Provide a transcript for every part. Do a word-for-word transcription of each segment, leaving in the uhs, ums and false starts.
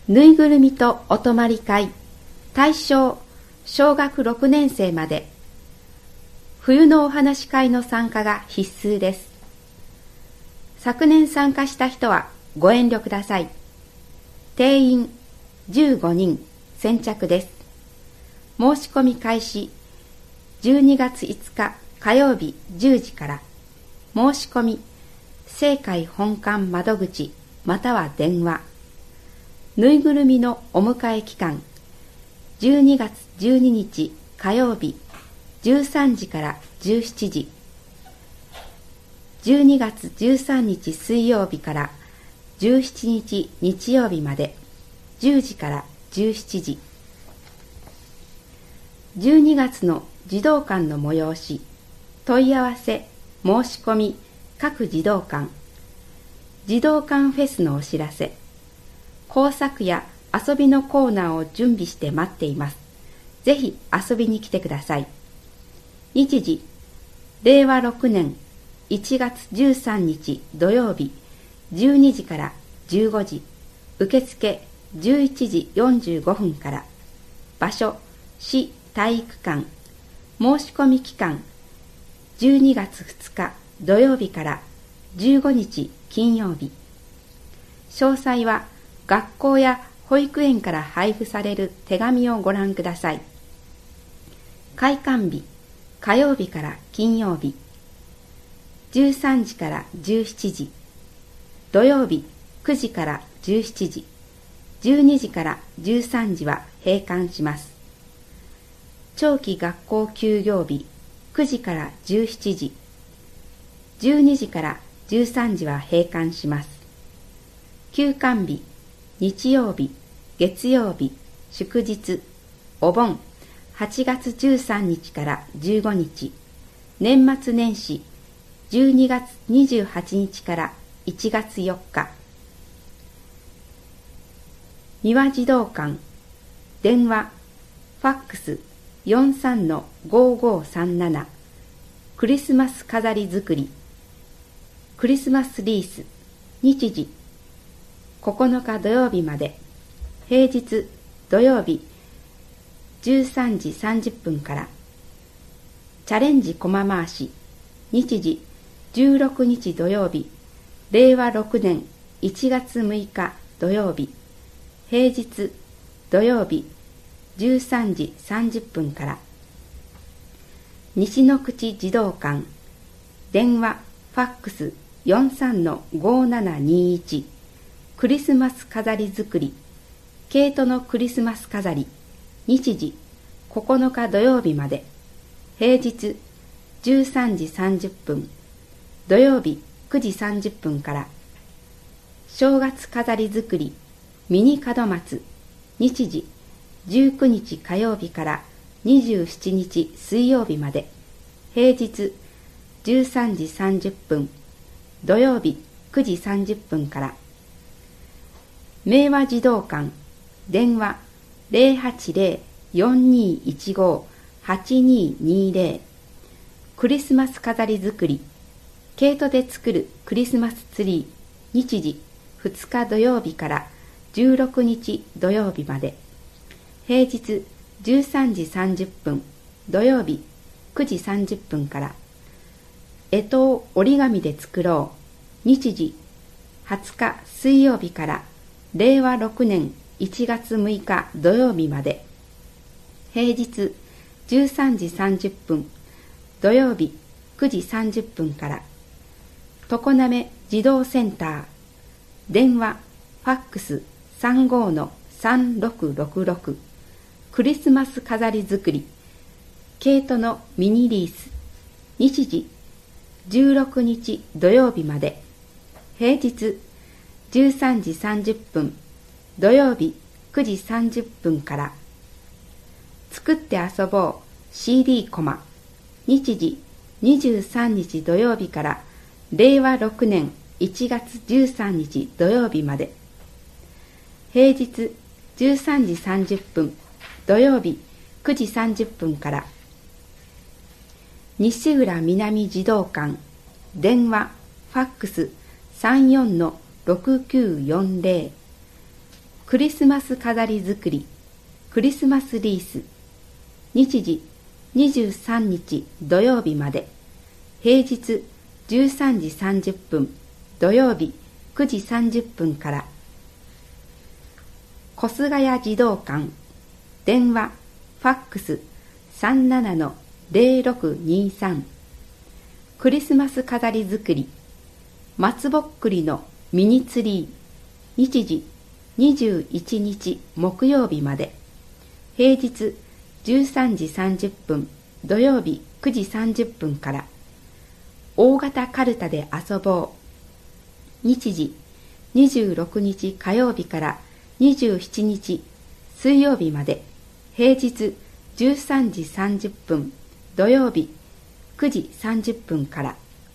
ぬいぐるみとお泊まり会、対象小学ろくねん生まで。冬のお話会の参加が必須です。昨年参加した人はご遠慮ください。定員じゅうごにん、先着です。申し込み開始じゅうにがついつか火曜日じゅうじから。申し込み青海本館窓口または電話。ぬいぐるみのお迎え期間じゅうにがつじゅうににち火曜日じゅうさんじからじゅうしちじ、じゅうにがつじゅうさんにち水曜日からじゅうしちにち日曜日までじゅうじからじゅうしちじ。じゅうにがつの児童館の催し、問い合わせ申し込み各児童館、児童館フェスのお知らせ、工作や遊びのコーナーを準備して待っています。ぜひ遊びに来てください。日時、れいわろくねんいちがつじゅうさんにち土曜日じゅうにじからじゅうごじ、受付じゅういちじよんじゅうごふんから。場所、市体育館。申し込み期間じゅうにがつふつか土曜日からじゅうごにち金曜日。詳細は学校や保育園から配布される手紙をご覧ください。開館日、火曜日から金曜日、じゅうさんじからじゅうしちじ、土曜日くじからじゅうしちじ、じゅうにじからじゅうさんじは閉館します。長期学校休業日、くじからじゅうしちじ、じゅうにじからじゅうさんじは閉館します。休館日、日曜日、月曜日、祝日、お盆、はちがつじゅうさんにちからじゅうごにち、年末年始、じゅうにがつにじゅうはちにちからいちがつよっか。三輪児童館、電話、ファックス よんさんのごごさんなな、クリスマス飾り作り、クリスマスリース、日時、ここのか土曜日まで。平日土曜日じゅうさんじさんじゅっぷんから。チャレンジコマ回し、日時じゅうろくにち土曜日れいわろくねんいちがつむいか土曜日。平日土曜日じゅうさんじさんじゅっぷんから。西の口児童館、電話ファックス よんさんのごななにいち、クリスマス飾り作り、毛糸のクリスマス飾り、日時ここのか土曜日まで。平日じゅうさんじさんじゅっぷん、土曜日くじさんじゅっぷんから。正月飾り作りミニ門松、日時じゅうくにち火曜日からにじゅうしちにち水曜日まで。平日じゅうさんじさんじゅっぷん、土曜日くじさんじゅっぷんから。明和児童館、電話 ゼロはちゼロ よんにいちご はちににゼロ、クリスマス飾り作り、毛糸で作るクリスマスツリー、日時ふつか土曜日からじゅうろくにち土曜日まで。平日じゅうさんじさんじゅっぷん、土曜日くじさんじゅっぷんから。干支を折り紙で作ろう、日時はつか水曜日かられいわろくねんいちがつむいか土曜日まで。平日じゅうさんじさんじゅっぷん、土曜日くじさんじゅっぷんから。常滑児童センター、電話ファックス さんごのさんろくろくろく、クリスマス飾り作り、毛糸のミニリース、日時じゅうろくにち土曜日まで。平日じゅうさんじさんじゅっぷん、土曜日くじさんじゅっぷんから。作って遊ぼう シーディー コマ、日時にじゅうさんにち土曜日かられいわろくねんいちがつじゅうさんにち土曜日まで。平日じゅうさんじさんじゅっぷん、土曜日くじさんじゅっぷんから。西浦南児童館、電話ファックス さんよんのろくきゅうよんゼロ、 クリスマス飾り作り、クリスマスリース、日時にじゅうさんにち土曜日まで、平日じゅうさんじさんじゅっぷん、土曜日くじさんじゅっぷんから。小菅谷児童館、電話、ファックス さんななのゼロろくにさん。クリスマス飾り作り、松ぼっくりのミニツリー、日時にじゅういちにち木曜日まで、平日じゅうさんじさんじゅっぷん、土曜日くじさんじゅっぷんから。大型カルタで遊ぼう、日時にじゅうろくにち火曜日からにじゅうしちにち水曜日まで、平日じゅうさんじさんじゅっぷん、土曜日くじさんじゅっぷんから。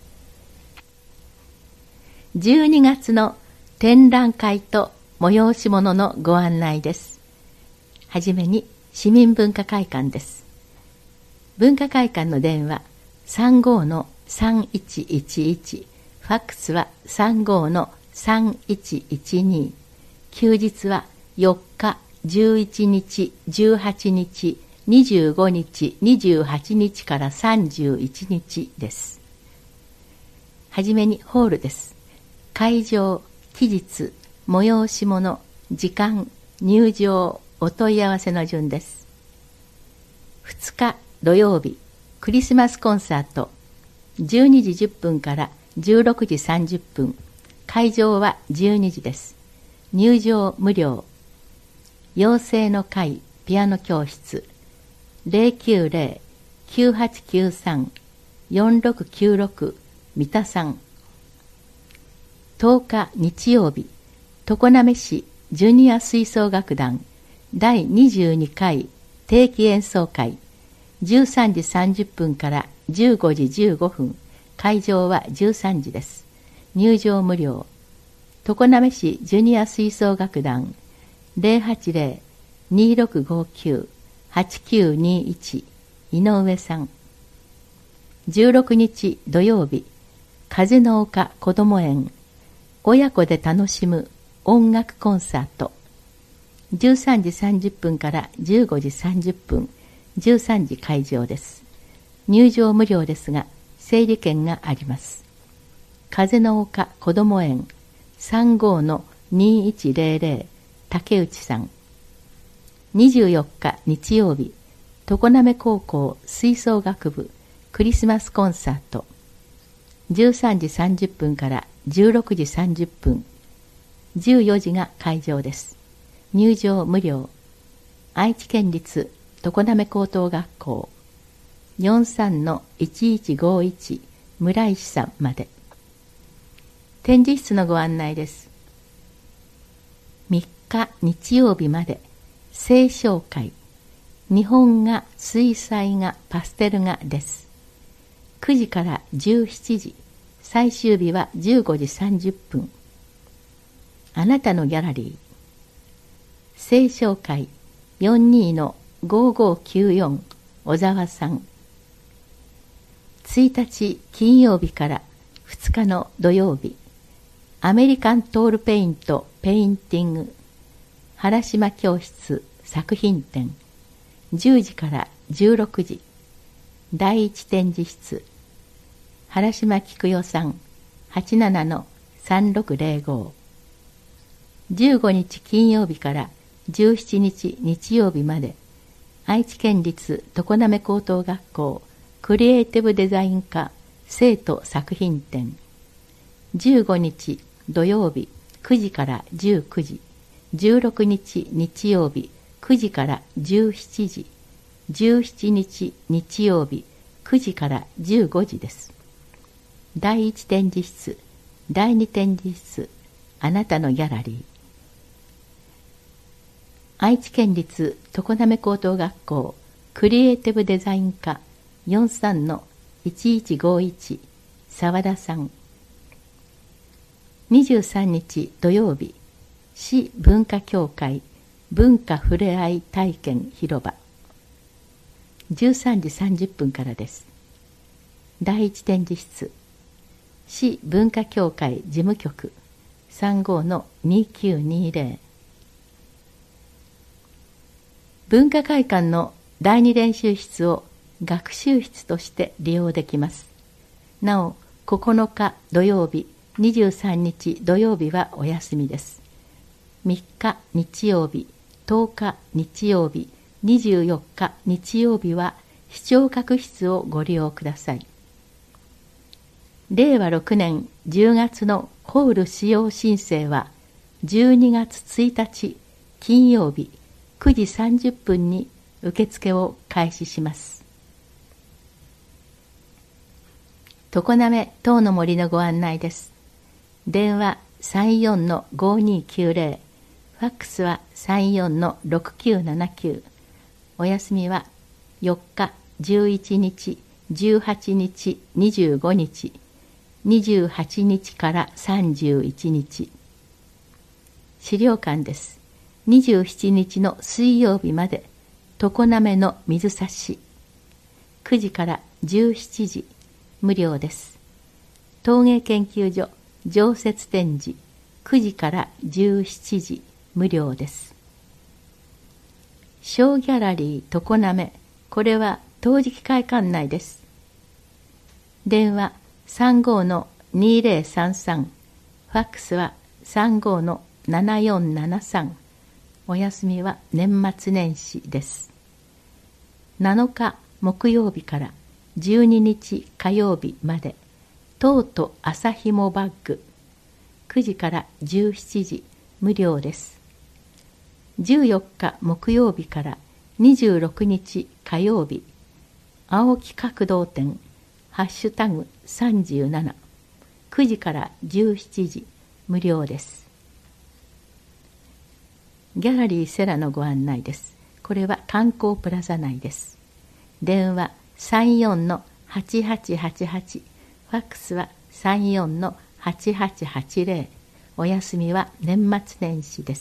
じゅうにがつの展覧会と催し物のご案内です。はじめに市民文化会館です。文化会館の電話 さんごのさんいちいちいち、ファックスは さんごのさんいちいちに、休日はよっか、じゅういちにち、じゅうはちにち、にじゅうごにち、にじゅうはちにちからさんじゅういちにちです。はじめにホールです。会場、期日、催し物、時間、入場、お問い合わせの順です。ふつか土曜日、クリスマスコンサート、じゅうにじじゅっぷんからじゅうろくじさんじゅっぷん、会場はじゅうにじです。入場無料。養成の会ピアノ教室 ゼロきゅうゼロ きゅうはちきゅうさん よんろくきゅうろく 三田さん。とおか日曜日、常滑市ジュニア吹奏楽団だいにじゅうにかい定期演奏会、じゅうさんじさんじゅっぷんからじゅうごじじゅうごふん、会場はじゅうさんじです。入場無料。常滑市ジュニア吹奏楽団 ゼロはちゼロ にろくごきゅう はちきゅうにいち 井上さん。じゅうろくにち土曜日、風の丘こども園親子で楽しむ音楽コンサート、じゅうさんじさんじゅっぷんからじゅうごじさんじゅっぷん、じゅうさんじ会場です。入場無料ですが整理券があります。風の丘こども園 さんごのにいちゼロゼロ 竹内さん。にじゅうよっか日曜日、常滑高校吹奏楽部クリスマスコンサート、じゅうさんじさんじゅっぷんからじゅうろくじさんじゅっぷん、じゅうよじが会場です。入場無料。愛知県立常滑高等学校 よんさんのいちいちごいち 村石さんまで。展示室のご案内です。みっか日曜日まで清唱会、日本画、水彩画、パステル画です。くじからじゅうしちじ、最終日はじゅうごじさんじゅっぷん。あなたのギャラリー、清唱会 よんにのごごきゅうよん 小沢さん。ついたち金曜日からふつかの土曜日、アメリカントールペイントペインティング原島教室作品展、じゅうじからじゅうろくじ、だいいち展示室、原島菊代さん はちななのさんろくゼロご。じゅうごにち金曜日からじゅうしちにち日曜日まで、愛知県立常滑高等学校クリエイティブデザイン科生徒作品展、じゅうごにち土曜日くじからじゅうくじ、じゅうろくにち日曜日くじからじゅうしちじ、じゅうしちにち日曜日くじからじゅうごじです。だいいち展示室、だいに展示室、あなたのギャラリー。愛知県立常滑高等学校クリエイティブデザイン科 よんさんのいちいちごいち 沢田さん。にじゅうさんにち土曜日、市文化協会文化ふれあい体験広場、じゅうさんじさんじゅっぷんからです。だいいち展示室、市文化協会事務局 さんごのにきゅうにゼロ。 文化会館の第二練習室を学習室として利用できます。なお、ここのか土曜日、にじゅうさんにち土曜日はお休みです。みっか日曜日、とおか日曜日、にじゅうよっか日曜日は視聴覚室をご利用ください。れいわろくねんじゅうがつのホール使用申請はじゅうにがつついたち金曜日くじさんじゅっぷんに受付を開始します。常滑塔の森のご案内です。電話 さんよんのごにきゅうぜろ、ファックスは さんよんのろくきゅうななきゅう、お休みはよっか、じゅういちにち、じゅうはちにち、にじゅうごにち、にじゅうはちにちからさんじゅういちにち。資料館です。にじゅうしちにちの水曜日まで、常滑の水差し。くじからじゅうしちじ、無料です。陶芸研究所常設展示、くじからじゅうしちじ、無料です。小ギャラリー常滑、これは陶磁器会館内です。電話 さんごのにぜろさんさん、ファックスは さんごのななよんななさん、お休みは年末年始です。なのか木曜日からじゅうににち火曜日まで、トート朝ひもバッグ、くじからじゅうしちじ、無料です。じゅうよっか木曜日からにじゅうろくにち火曜日、青木角堂店、ハッシュタグさんじゅうなな、くじからじゅうしちじ、無料です。ギャラリーセラのご案内です。これは観光プラザ内です。電話 さんよんのはちはちはちはち、ファックスは さんよんのはちはちはちぜろ、お休みは年末年始です。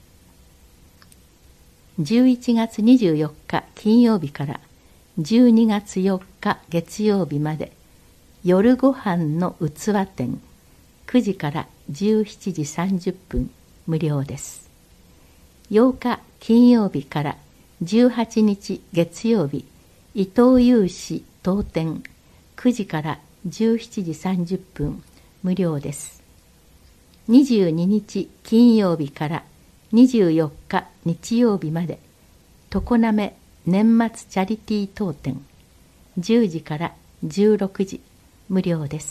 じゅういちがつにじゅうよっか金曜日からじゅうにがつよっか月曜日まで、夜ご飯の器店、くじからじゅうしちじさんじゅっぷん、無料です。ようか金曜日からじゅうはちにち月曜日、伊藤祐志当店、くじからじゅうしちじさんじゅっぷん、無料です。にじゅうににち金曜日からにじゅうよっか日曜日まで、常滑年末チャリティー当店、じゅうじからじゅうろくじ、無料です。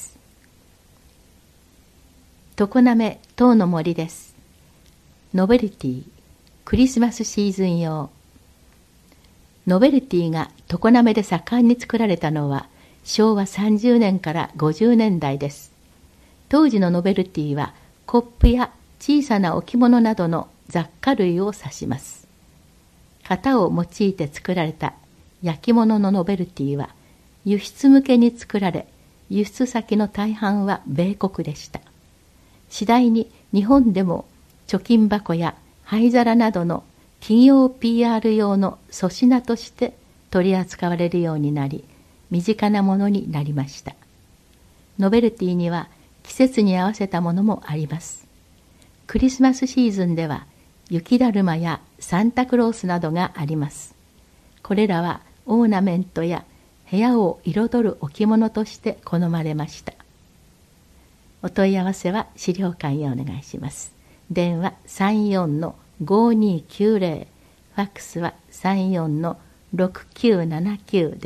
常滑塔の森です。ノベルティクリスマスシーズン用。ノベルティが常滑で盛んに作られたのはしょうわさんじゅうねんからごじゅうねんだいです。当時のノベルティはコップや小さな置物などの雑貨類を指します。型を用いて作られた焼き物のノベルティは輸出向けに作られ、輸出先の大半は米国でした。次第に日本でも貯金箱や灰皿などの企業 ピーアール 用の粗品として取り扱われるようになり、身近なものになりました。ノベルティには季節に合わせたものもあります。クリスマスシーズンでは雪だるまやサンタクロースなどがあります。これらはオーナメントや部屋を彩る置物として好まれました。お問い合わせは資料館へお願いします。電話 さんよんのごにきゅうぜろ、ファックスは さんよんのろくきゅうななきゅう です。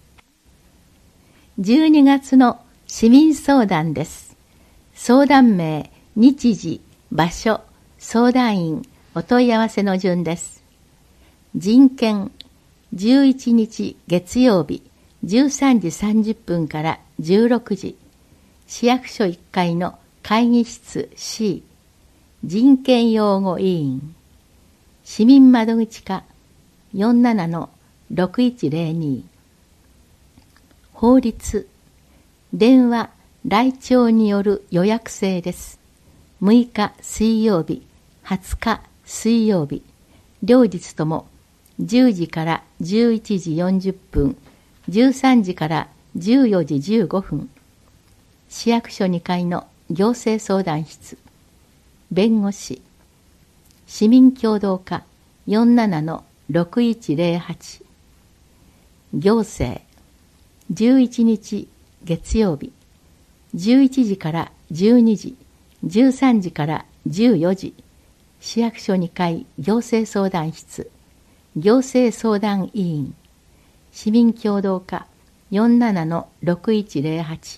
じゅうにがつの市民相談です。相談名、日時、場所、相談員、お問い合わせの順です。人権、じゅういちにち月曜日、じゅうさんじさんじゅっぷんからじゅうろくじ、市役所いっかいの会議室 C、人権擁護委員、市民窓口課 よんじゅうななのろくいちぜろに、法律、電話、来庁による予約制です。むいか水曜日、はつか水曜日、両日ともじゅうじからじゅういちじよんじゅっぷん、じゅうさんじからじゅうよじじゅうごふん、市役所にかいの行政相談室、弁護士、市民協働課 よんじゅうななのろくいちゼロはち。行政じゅういちにち月曜日じゅういちじからじゅうにじ、じゅうさんじからじゅうよじ、市役所にかい行政相談室、行政相談委員、市民協働課 よんじゅうななのろくいちゼロはち。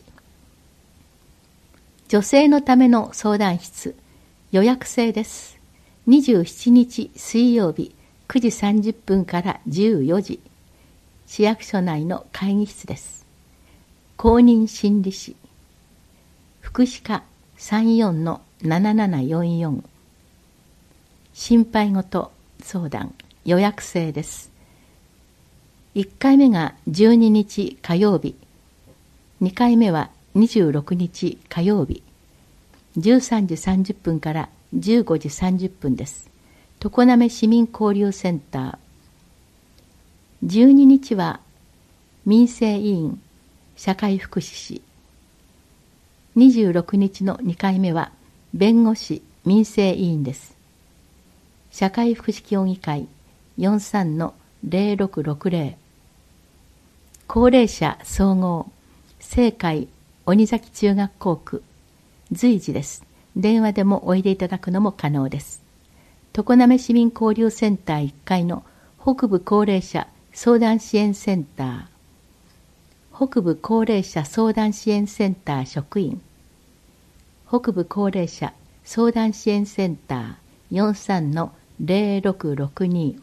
女性のための相談室、予約制です。にじゅうしちにち水曜日くじさんじゅっぷんからじゅうよじ、市役所内の会議室です。公認心理師、福祉課 さんじゅうよんのななななよんよん。心配事相談、予約制です。いっかいめがじゅうににち火曜日、にかいめはにじゅうろくにち火曜日、じゅうさんじさんじゅっぷんからじゅうごじさんじゅっぷんです。常滑市民交流センター。じゅうににちは民生委員、社会福祉士。にじゅうろくにちのにかいめは弁護士、民生委員です。社会福祉協議会 よんじゅうさんのゼロろくろくゼロ。高齢者総合、青海鬼崎中学校区、随時です。電話でもおいでいただくのも可能です。常滑市民交流センターいっかいの北部高齢者相談支援センター、北部高齢者相談支援センター職員、北部高齢者相談支援センター よんじゅうさんのゼロろくろくに。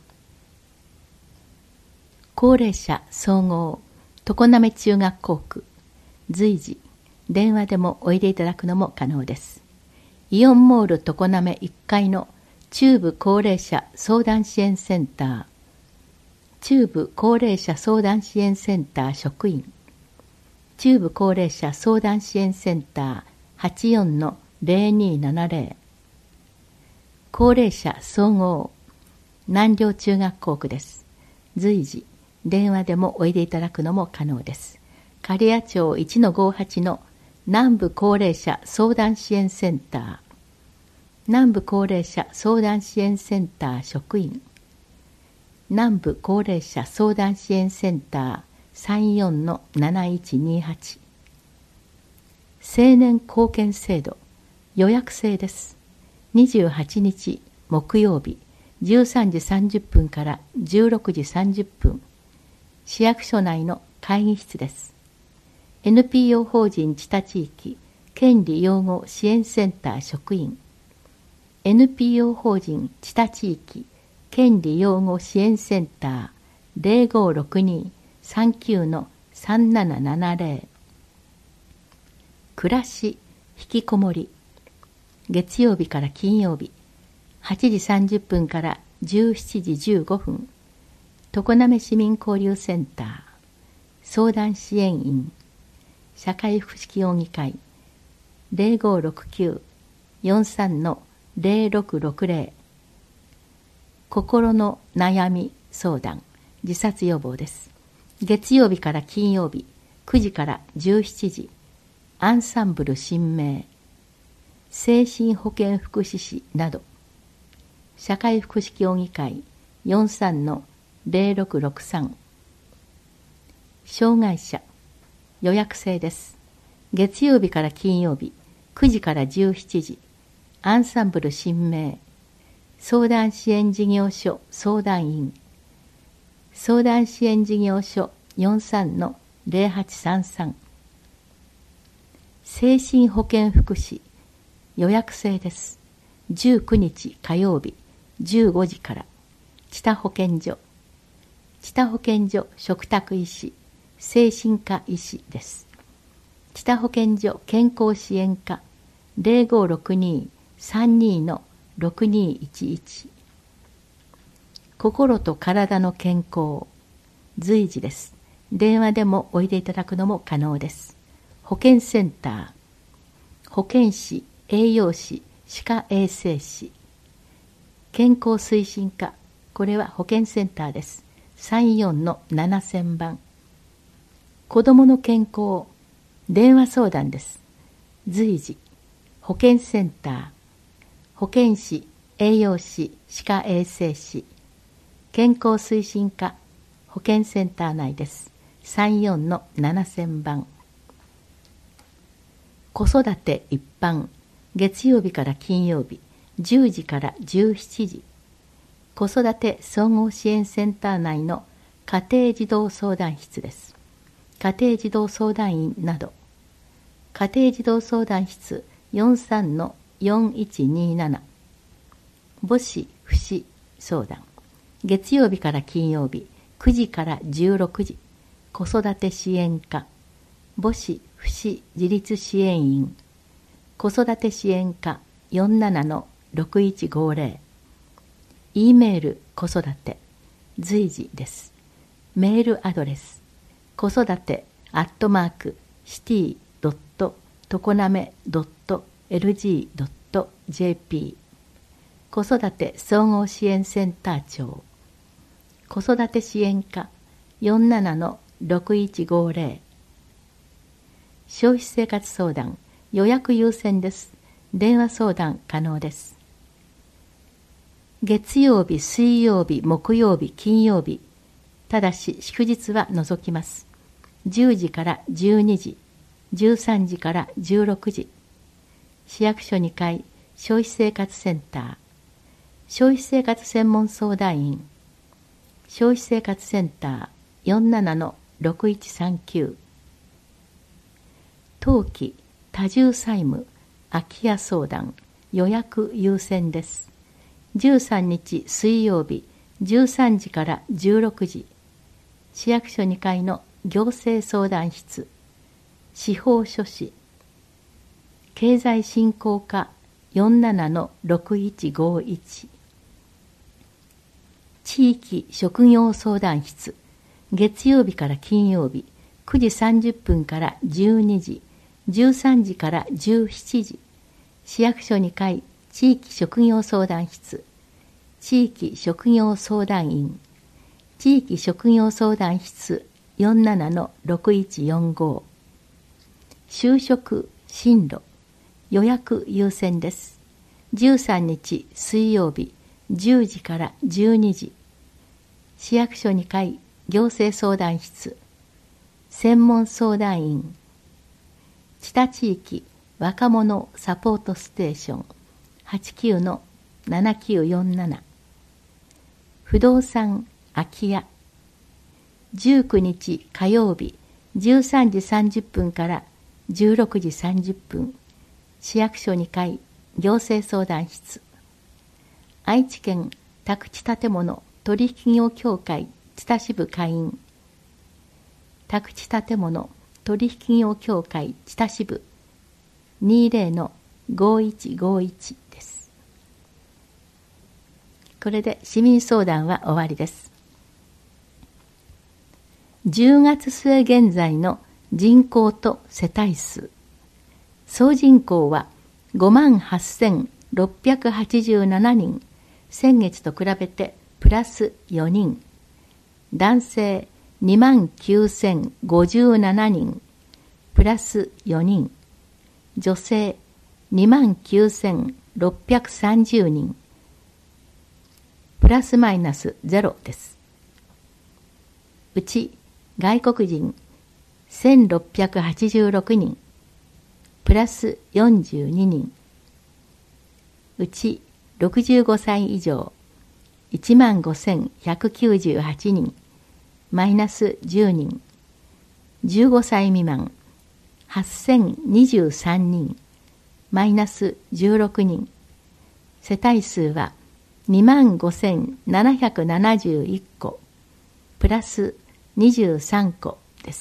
高齢者総合常滑中学校区、随時電話でもおいでいただくのも可能です。イオンモール常滑いっかいの中部高齢者相談支援センター、中部高齢者相談支援センター職員、中部高齢者相談支援センターはちじゅうよんのゼロにななゼロ。高齢者総合南陵中学校区です。随時電話でもおいでいただくのも可能です。刈谷町 いちのごはち の南部高齢者相談支援センター、南部高齢者相談支援センター職員、南部高齢者相談支援センターさんじゅうよんのなないちにはち。青年貢献制度、予約制です。にじゅうはちにち木曜日じゅうさんじさんじゅっぷんからじゅうろくじさんじゅっぷん、市役所内の会議室です。エヌピーオー 法人知多地域権利擁護支援センター職員、エヌピーオー 法人知多地域権利擁護支援センター ゼロごろくにさんきゅうのさんななななゼロ。暮らし引きこもり、月曜日から金曜日はちじさんじゅっぷんからじゅうしちじじゅうごふん、常滑市民交流センター、相談支援員、社会福祉協議会 ゼロごろくきゅう よんじゅうさんのゼロろくろくゼロ。心の悩み相談、自殺予防です。月曜日から金曜日くじからじゅうしちじ、アンサンブル新名、精神保健福祉士など、社会福祉協議会 よんじゅうさんのゼロろくろくさん。障害者、予約制です。月曜日から金曜日くじからじゅうしちじ、アンサンブル新名、相談支援事業所相談員、相談支援事業所 よんじゅうさんのゼロはちさんさん。精神保健福祉、予約制です。じゅうくにち火曜日じゅうごじから、知多保健所、知多保健所嘱託医師、精神科医師です。知多保健所健康支援課 ゼロごろくにさんにのろくにいちいち。心と体の健康、随時です。電話でもおいでいただくのも可能です。保健センター、保健師、栄養士、歯科衛生士、健康推進課、これは保健センターです。さんじゅうよんのななせんばん。子どもの健康、電話相談です。随時、保健センター、保健師、栄養士、歯科衛生士、 健康推進課保健センター内です。さんじゅうよんのななせんばん。子育て一般、月曜日から金曜日、じゅうじからじゅうしちじ。子育て総合支援センター内の家庭児童相談室です。家庭児童相談員など、家庭児童相談室 よんじゅうさんのよんいちにーなな。母子父子相談。月曜日から金曜日、くじからじゅうろくじ。子育て支援課、母子父子自立支援員、子育て支援課 よんじゅうななのろくいちごぜろ。E メール子育て、随時です。メールアドレス、子育てアットマークシティドットトコナメドットエルジードットジェーピー。子育て総合支援センター長、子育て支援課 よんじゅうななのろくいちごぜろ。消費生活相談、予約優先です。電話相談可能です。月曜日、水曜日、木曜日、金曜日、ただし祝日は除きます。じゅうじからじゅうにじ、じゅうさんじからじゅうろくじ。市役所にかい消費生活センター、消費生活専門相談員、消費生活センター よんじゅうななのろくいちさんきゅう。当期多重債務空き家相談、予約優先です。じゅうさんにち水曜日じゅうさんじからじゅうろくじ。市役所にかいの行政相談室、司法書士、経済振興課 よんじゅうななのろくいちごいち。地域職業相談室、月曜日から金曜日くじさんじゅっぷんからじゅうにじ、じゅうさんじからじゅうしちじ。市役所にかい地域職業相談室、地域職業相談員、地域職業相談室 よんじゅうななのろくいちよんご。就職進路、予約優先です。じゅうさんにち水曜日じゅうじからじゅうにじ。市役所にかい行政相談室、専門相談員、知多地域若者サポートステーション はちきゅうのななきゅうよんなな。不動産空き家、じゅうくにち火曜日じゅうさんじさんじゅっぷんからじゅうろくじさんじゅっぷん。市役所にかい行政相談室、愛知県宅地建物取引業協会知多支部会員、宅地建物取引業協会知多支部 にじゅうのごいちごいち です。これで市民相談は終わりです。じゅうがつ末現在の人口と世帯数、総人口は ごまんはっせんろっぴゃくはちじゅうななにん、先月と比べてプラスよにん。男性にまんきゅうせんごじゅうななにん、プラスよにん。女性にまんきゅうせんろっぴゃくさんじゅうにん、プラスマイナスゼロです。うち外国人せんろっぴゃくはちじゅうろくにん、プラスよんじゅうににん。うちろくじゅうごさい以上いちまんごせんひゃくきゅうじゅうはちにん、マイナスじゅうにん。じゅうごさい未満はっせんにじゅうさんにん、マイナスじゅうろくにん。世帯数はにまんごせんななひゃくななじゅういっこ、プラスにじゅうさんこです。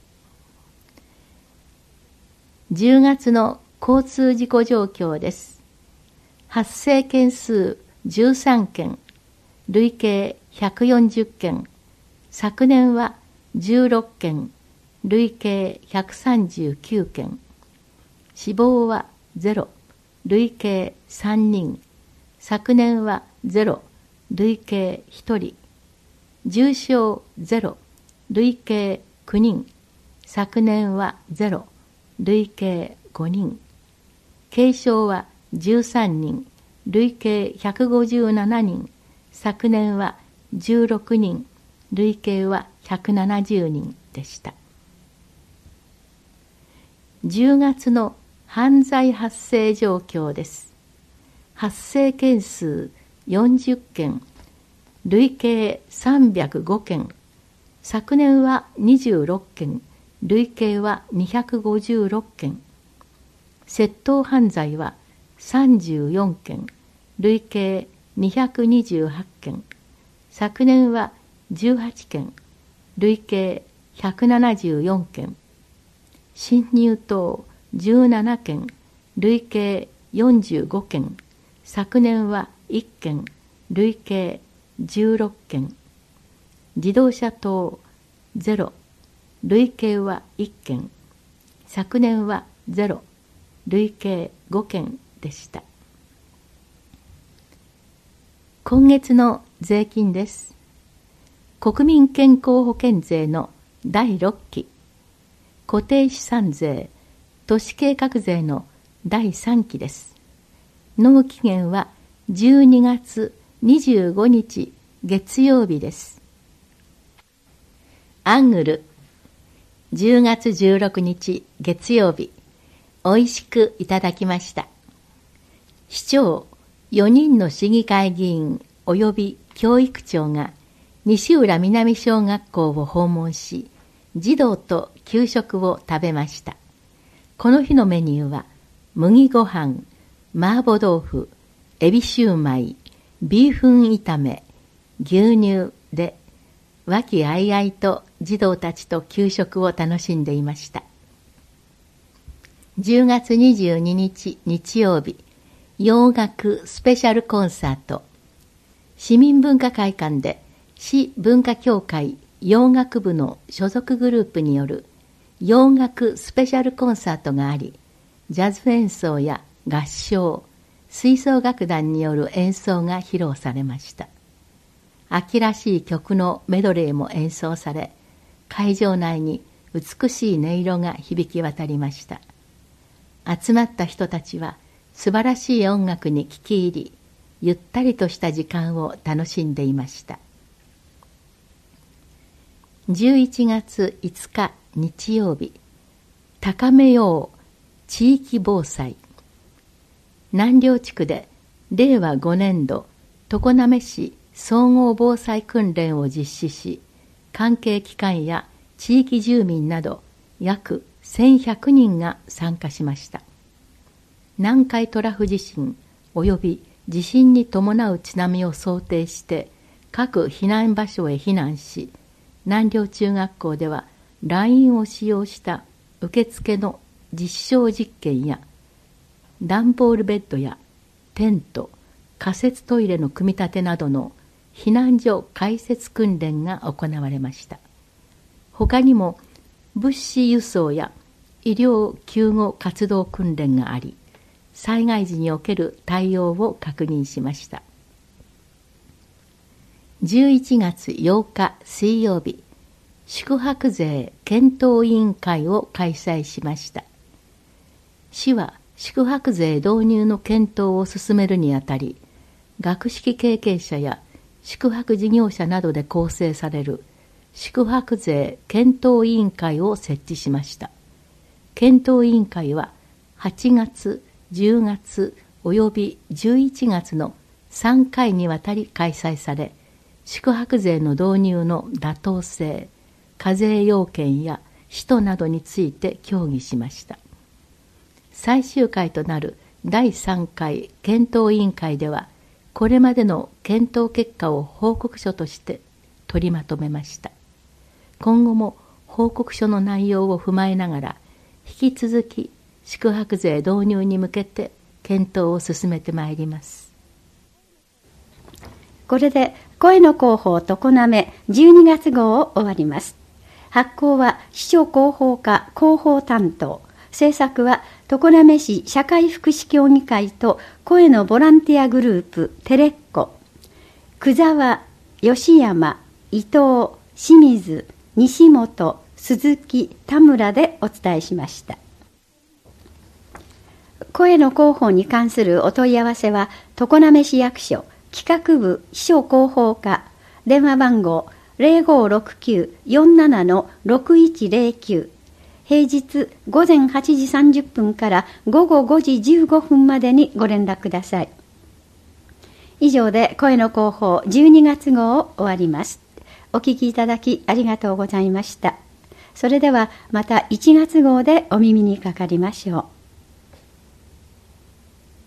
じゅうがつの交通事故状況です。発生件数じゅうさんけん、累計ひゃくよんじゅっけん、昨年はじゅうろっけん、累計ひゃくさんじゅうきゅうけん、死亡はゼロ、累計さんにん、昨年はゼロ、累計ひとり、重症ゼロ、累計きゅうにん、昨年はゼロ、累計ごにん、軽症はじゅうさんにん、累計ひゃくごじゅうななにん、昨年はじゅうろくにん、累計はひゃくななじゅうにんでした。じゅうがつの犯罪発生状況です。発生件数よんじゅっけん、累計さんびゃくごけん、昨年はにじゅうろっけん、累計はにひゃくごじゅうろっけん、窃盗犯罪はさんじゅうよんけん、累計にひゃくにじゅうはちけん、昨年はじゅうはちけん、累計ひゃくななじゅうよんけん、侵入等じゅうななけん、累計よんじゅうごけん、昨年はいっけん、累計じゅうろっけん、自動車等ゼロ、累計はいっけん、昨年はゼロ、累計ごけんでした。今月の税金です。国民健康保険税のだいろっき、固定資産税、都市計画税のだいさんきです。納期限はじゅうにがつにじゅうごにち月曜日です。アングル、じゅうがつじゅうろくにち月曜日、おいしくいただきました。市長よにんの市議会議員及び教育長が西浦南小学校を訪問し、児童と給食を食べました。この日のメニューは麦ご飯、麻婆豆腐、エビシューマイ、ビーフン炒め、牛乳で和気あいあいと児童たちと給食を楽しんでいました。じゅうがつにじゅうににち日曜日、洋楽スペシャルコンサート。市民文化会館で市文化協会洋楽部の所属グループによる洋楽スペシャルコンサートがあり、ジャズ演奏や合唱、吹奏楽団による演奏が披露されました。秋らしい曲のメドレーも演奏され、会場内に美しい音色が響き渡りました。集まった人たちは素晴らしい音楽に聴き入り、ゆったりとした時間を楽しんでいました。じゅういちがついつか日曜日、高めよう地域防災。南稜地区でれいわごねんど常滑市総合防災訓練を実施し、関係機関や地域住民など約せんひゃくにんが参加しました。南海トラフ地震及び地震に伴う津波を想定して各避難場所へ避難し、南稜中学校では ライン を使用した受付の実証実験や段ボールベッドやテント、仮設トイレの組み立てなどの避難所開設訓練が行われました。他にも物資輸送や医療救護活動訓練があり、災害時における対応を確認しました。じゅういちがつようか水曜日、宿泊税検討委員会を開催しました。市は宿泊税導入の検討を進めるにあたり、学識経験者や宿泊事業者などで構成される宿泊税検討委員会を設置しました。検討委員会ははちがつ、じゅうがつおよびじゅういちがつのさんかいにわたり開催され、宿泊税の導入の妥当性、課税要件や使途などについて協議しました。最終回となるだいさんかい検討委員会では、これまでの検討結果を報告書として取りまとめました。今後も報告書の内容を踏まえながら、引き続き宿泊税導入に向けて検討を進めてまいります。 これで声の広報常滑じゅうにがつ号を終わります。発行は市長広報課広報担当、制作は常滑市社会福祉協議会と声のボランティアグループテレッコ、久沢、吉山、伊藤、清水、西本、鈴木、田村でお伝えしました。声の広報に関するお問い合わせは常滑市役所企画部秘書広報課電話番号 ゼロごろくきゅう よんなな ろくいちゼロきゅう、平日午前はちじさんじゅっぷんから午後ごじじゅうごふんまでにご連絡ください。以上で声の広報じゅうにがつ号を終わります。お聞きいただきありがとうございました。それではまたいちがつ号でお耳にかかりましょう。